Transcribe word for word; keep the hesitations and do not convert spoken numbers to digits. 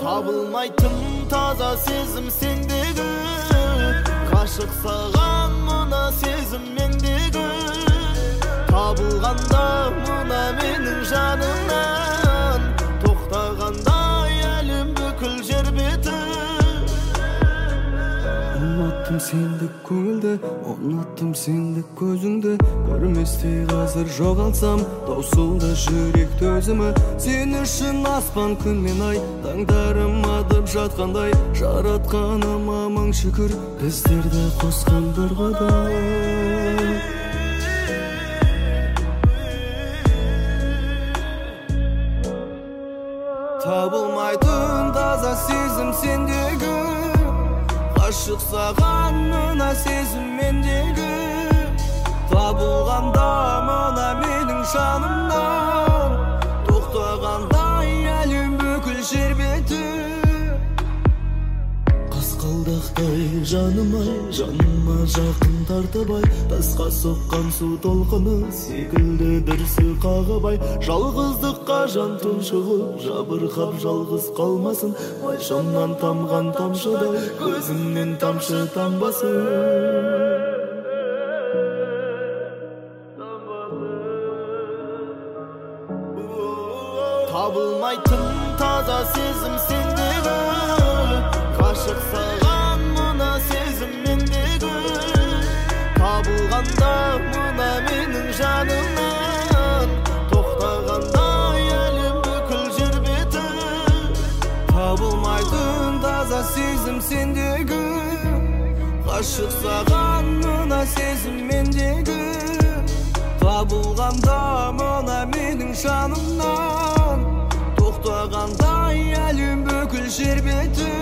Табылмайтын таза сезім сендегі, ғашық саған мына сезім мендегі. Табылғанда мына менің жанымнан, тоқтағандай әлем бүкіл жер беті. Ұнаттым сендік көңілді, ұнаттым сендік көзіңді, көрместей қазір жоғалсам таусылды жүрек төзімі. Сен үшін аспан күн мен ай таңдарым адып жатқандай, жаратқаныма мың шүкір, біздерді қосқан бір құдай. Табылмайтын таза сезім сендегі, ғашық саған мына сезім мендегі. Табылғанда мына менің жанымнан, тоқтағандай әлем бүкіл жер беті. Қасқалдақтай жаным-ай, жаныма жақын тартабай, тасқа соққан су толқыны секілді дүрсі қағыбай. Жалғыздыққа жан тұншығып, жабырқап жалғыз қалмасын, майшамнан тамған тамшыдай көзімнен тамшы тамбасын. Табылмайтын таза сезім сендегі, ғашық саған мына сезім мендегі. Табылғанда мына менің жанымнан, тоқтағандай әлем бүкіл жер беті. Табылмайтын таза сезім сендегі, ғашық саған мына сезім мендегі. Табылғанда мына менің жанымнан, тоқтағандай әлем бүкіл жер беті.